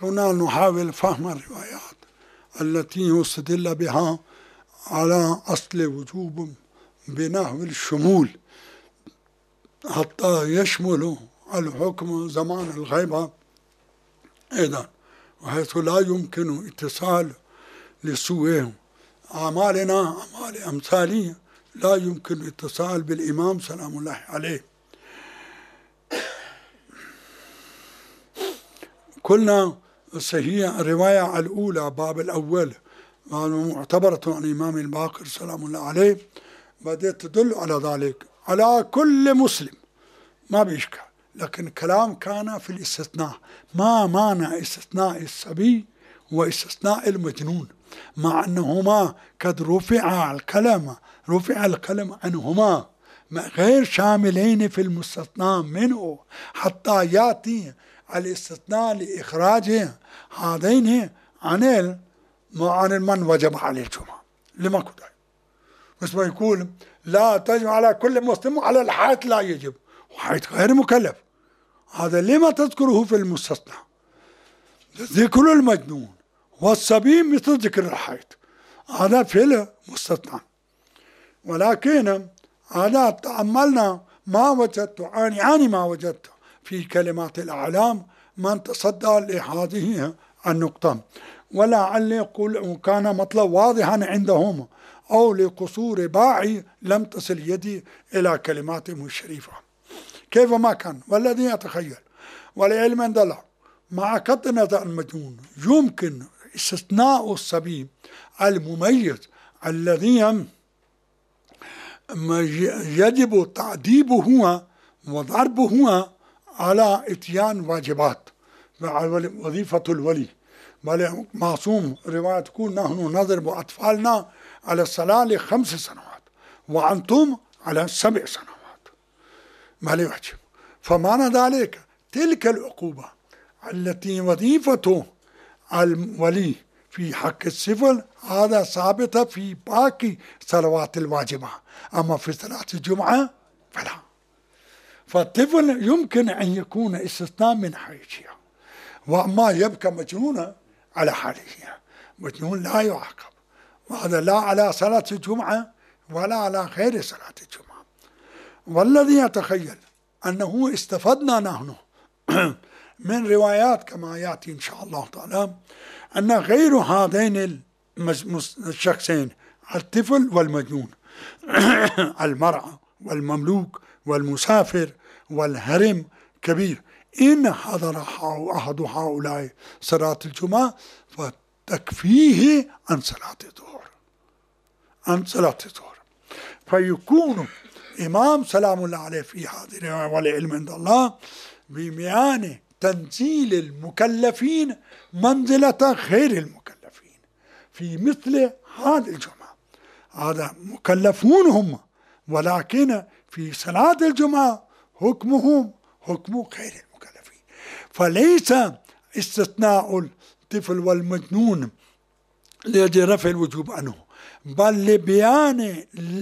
هنا نحاول فهم الروايات التي يستدل بها على أصل وجوب بنحو الشمول حتى يشمل الحكم زمان الغيبة أيضا، وحيث لا يمكن اتصال لسوء أعمالنا أعمال أمثالية لا يمكن اتصال بالإمام سلام الله عليه. قلنا صحيح الرواية الأولى باب الأول معتبرة عن الإمام الباقر سلام الله عليه بدأت تدل على ذلك على كل مسلم ما بيشكل، لكن كلام كان في الاستثناء. ما معنى استثناء الصبي واستثناء المجنون مع أنهما قد رفع الكلام عنهما غير شاملين في المستثنى منه حتى يأتي الاستثناء لإخراج هذين عن من وجب عليه الجمعة. لما كنت بس ما يقول لا تجب على كل مسلم على الحائط لا يجب، وحائط غير مكلف، هذا لما تذكره في المستثنى؟ ذكر المجنون والصبي مثل ذكر الحائط، هذا في المستثنى. ولكن هذا تأملنا ما وجدت ما وجدت في كلمات الأعلام من تصدى لهذه النقطة، ولعل يقول كان مطلب واضحا عندهم أو لقصور باعي لم تصل يدي إلى كلماتهم الشريفة كيف ما كان. والذي يتخيل والعلم عند الله مع قطنة المجنون يمكن استثناء الصبي المميز الذي يجب تعذيبه وضربه على اتيان واجبات وظيفة الولي، بل معصوم رواية تقول نحن نضرب أطفالنا على الصلاة ل5 سنوات وأنتم على 7 سنوات ما يعجب. فمعنى ذلك تلك العقوبة التي وظيفة الولي في حق الطفل هذا ثابتة في باقي صلوات الواجبة، أما في صلاة الجمعة فلا. فالطفل يمكن أن يكون استثناء من حيثية، وأما يبقى مجنونا على حاله، مجنون لا يعاقب، وهذا لا على صلاة الجمعة ولا على غير صلاة الجمعة. والذي يتخيل أنه استفدنا نحن من روايات كما يأتي إن شاء الله تعالى أن غير هذين الشخصين الطفل والمجنون المرأة والمملوك والمسافر والهرم كبير إن حضر أحد هؤلاء صلاة الجمعة فتكفيه عن صلاة الظهر، فيكون إمام سلام الله عليه في هذه الرواية والعلم عند الله بميان تنزيل المكلفين منزلة غير المكلفين في مثل هذه الجمعة. هذا مكلفون هم، ولكن في صلاة الجمعة حكمهم حكم غير المكلفين، فليس استثناء الطفل والمجنون لأجل رفع الوجوب عنه، بل لبيان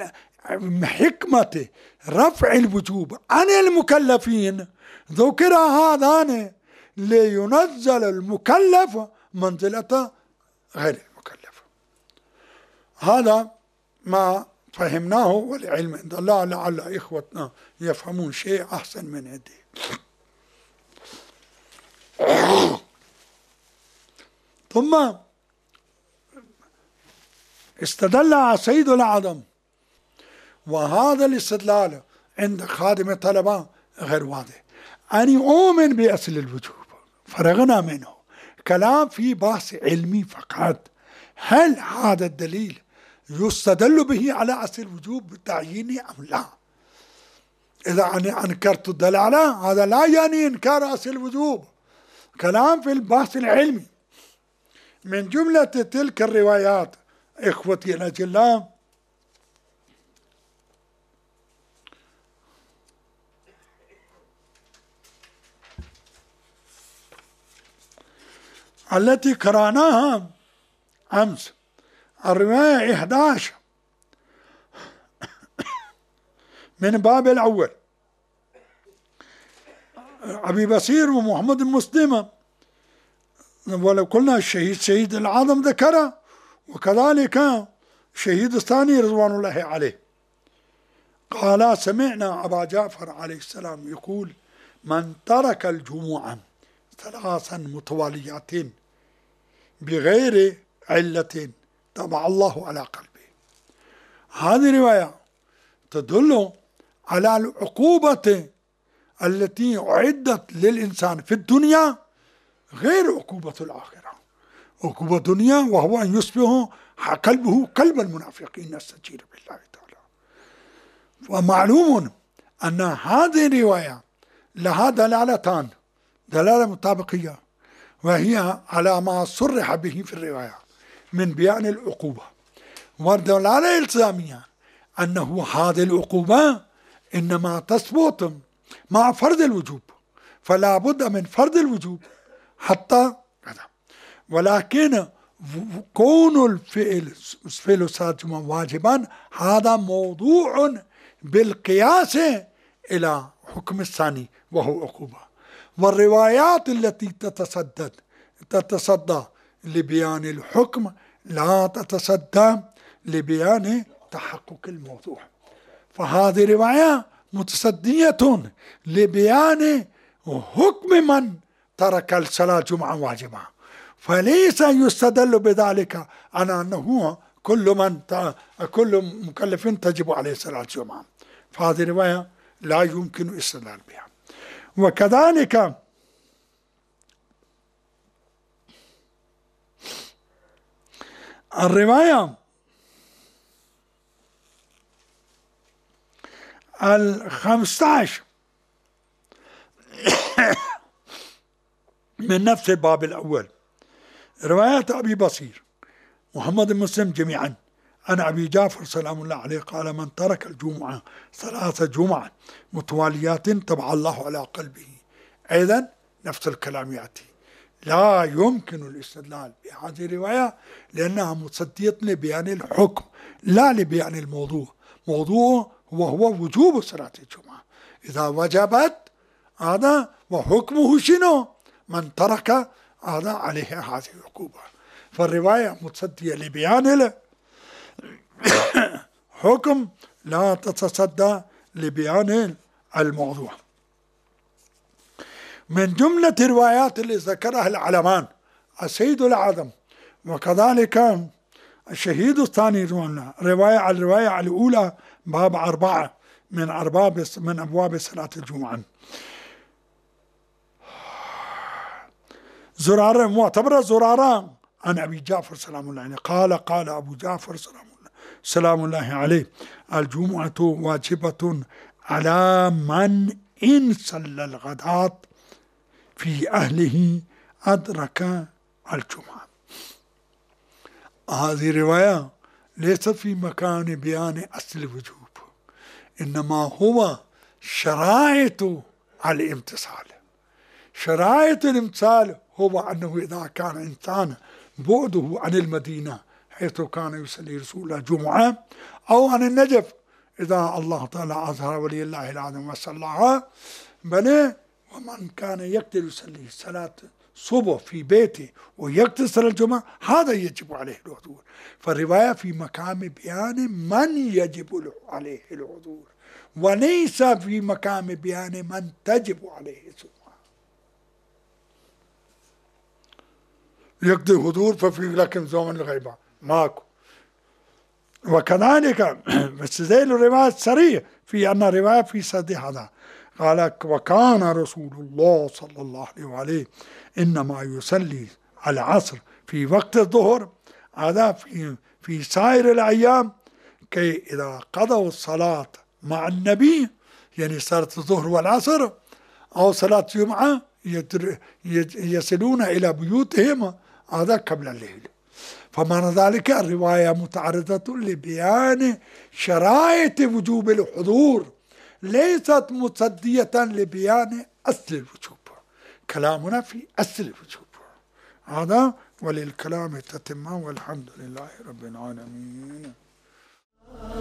حكمة رفع الوجوب عن المكلفين ذكر هذان لينزل المكلف منزلة غير المكلف. هذا ما فهمناه والعلم عند الله، لعل إخوتنا يفهمون شيء أحسن من عندي. ثم استدل سيد الأعظم، وهذا الاستدلال عند خادم الطلبة غير واضح، أن أؤمن بأصل الوجوب فرغنا منه، كلام في بحث علمي فقط. هل هذا الدليل يستدل به على أصل الوجوب بالتعيين أم لا؟ إذا أنكرت الدلالة هذا لا يعني إنكار أصل الوجوب، كلام في البحث العلمي. من جملة تلك الروايات إخوتي الأجلاء التي قرأناها أمس، الرواية 11 من باب الأول، أبي بصير ومحمد المسلمة ولو قلنا الشهيد شهيد العظم ذكره، وكذلك شهيد الثاني رضوان الله عليه. قال سمعنا أبا جعفر عليه السلام يقول: من ترك الجمعة 3 متواليات بغير علة طبع الله على قلبه. هذه رواية تدل على العقوبة التي أعدت للإنسان في الدنيا غير عقوبة الآخرة. عقوبة الدنيا وهو أن يصبح قلبه قلب المنافقين، نستجير بالله تعالى. ومعلوم أن هذه الرواية لها دلالتان: دلالة مطابقية وهي على ما صرح به في الرواية من بيان العقوبة، والدلالة الإلزامية أنه هذه العقوبة إنما تثبت مع فرض الوجوب، فلا بد من فرض الوجوب حتى كذا. ولكن كون الفعل صلاة الجمعة واجبا هذا موضوع بالقياس إلى حكم الثاني وهو عقوبة. والروايات التي تتصدى لبيان الحكم لا تتصدى لبيان تحقق الموضوع. فهذه رواية متصدية لبيان حكم من ترك الصلاة جمعة واجبة، فليس يستدل بذلك على أنه كل مكلف تجب عليه صلاة الجمعة. فهذه رواية لا يمكن الاستدلال بها. وكذلك الرواية 15 من نفس الباب الأول، رواية أبي بصير محمد بن مسلم جميعا عن أبي جعفر سلام الله عليه قال: من ترك الجمعة 3 جمعة متواليات طبع الله على قلبه. أيضا نفس الكلام يأتي. لا يمكن الاستدلال بهذه الرواية لأنها متصدية لبيان الحكم لا لبيان الموضوع. موضوع هو وجوب صلاة الجمعة، إذا وجبت هذا وحكمه شنو؟ من ترك هذا عليه هذه العقوبة. فالرواية متصدية لبيان الحكم لا تتصدى لبيان الموضوع. من جملة الروايات اللي ذكرها العلمان السيد الأعظم وكذلك الشهيد الثاني رواية الرواية الأولى باب 4 من أبواب صلاة الجمعة. زرارة معتبرة زرارة عن أبي جعفر سلام الله عليه قال أبو جعفر سلام الله عليه: الجمعة واجبة على من إن صلى الغداة في أهله أدرك الجمعة. هذه الرواية ليست في مكان بيان أصل الوجوب، إنما هو شرائط الامتثال. شرائط الامتثال هو أنه إذا كان إنسان بعده عن المدينة حيث كان يصلي رسول الله جمعة، أو عن النجف إذا الله تعالى أظهر ولي الله العظيم وصلىها بل ومن كان يقدر يصلي صلاة صبح في بيته ويقتصر الجمعة هذا يجب عليه الحضور. فالرواية في مقام بيان من يجب عليه الحضور وليس في مقام بيان من تجب عليه الجمعة. يقضي الحضور ففي لكن زمن الغيبة ماكو. وكذلك بس زي الرواية الصريح في أن الرواية في صدى هذا قال: وكان رسول الله صلى الله عليه وآله إنما يصلي العصر في وقت الظهر، هذا في سائر الأيام، كي إذا قضوا الصلاة مع النبي يعني صلاة الظهر والعصر أو صلاة الجمعة يصلون إلى بيوتهم هذا قبل الليل. فمعنى ذلك الرواية متعرضة لبيان شرائط وجوب الحضور، ليست متصدية لبيان أصل الوجوب. كلامنا في أصل الوجوب هذا، وللكلام تتمة، والحمد لله رب العالمين.